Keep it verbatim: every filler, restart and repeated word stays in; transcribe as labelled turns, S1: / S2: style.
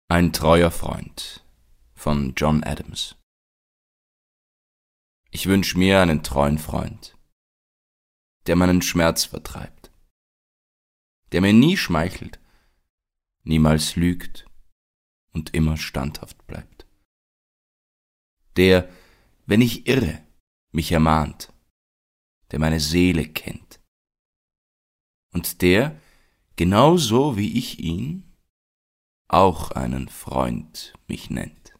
S1: Ein treuer Freund von John Adams. Ich wünsch mir einen treuen Freund, der meinen Schmerz vertreibt, der mir nie schmeichelt, niemals lügt und immer standhaft bleibt, der, wenn ich irre, mich ermahnt, der meine Seele kennt und der, genauso wie ich ihn, auch einen Freund mich nennt.